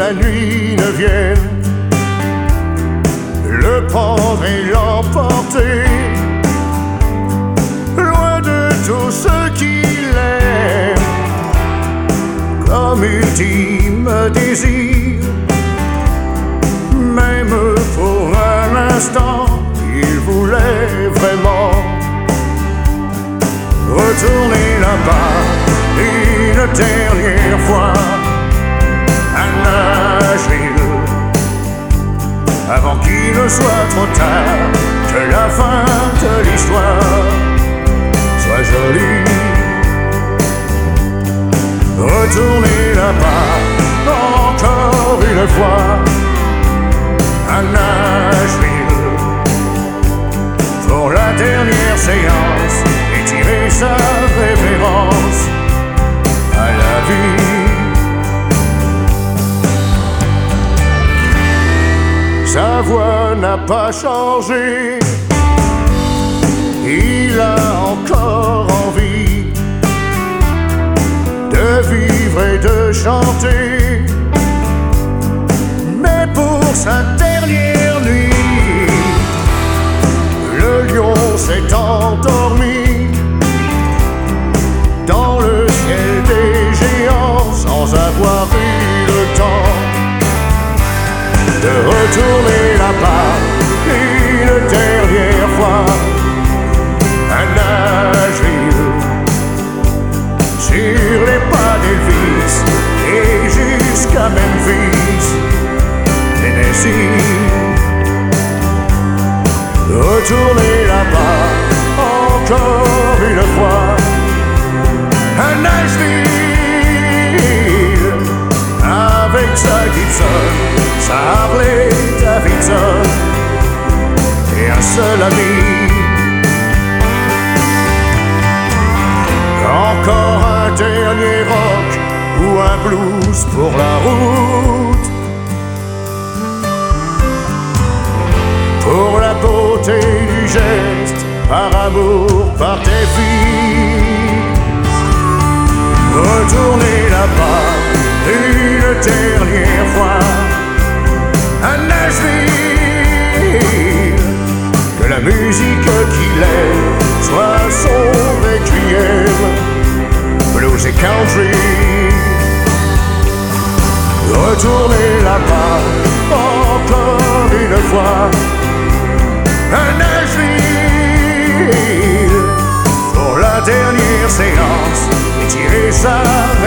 la nuit ne vienne le prendre et l'emporter, loin de tout ce qu'il aime, comme ultime désir. Même pour un instant, il voulait vraiment retourner là-bas une dernière fois à Nashville, avant qu'il ne soit trop tard, que la fin de l'histoire soit jolie. Retourner là-bas encore une fois à Nashville pour la dernière séance et tirer sa révérence à la vie. Sa voix n'a pas changé, il a encore envie de vivre et de chanter, mais pour sa dernière nuit, le lion s'est endormi dans le ciel des géants sans avoir eu le temps de retourner là-bas une dernière fois à Nashville, sur les pas d'Elvis et jusqu'à Memphis, Tennessee. Retourner là-bas encore une fois à Nashville, avec sa Gibson, sa Harley Davidson et un seul ami. Encore un dernier rock ou un blues pour la route, pour la beauté du geste, par amour, par tes filles. Retourner là-bas une dernière fois à Nashville, que la musique qu'il aime soit son requiem, blues et country. Retourner là-bas encore une fois à Nashville pour la dernière séance et tirer sa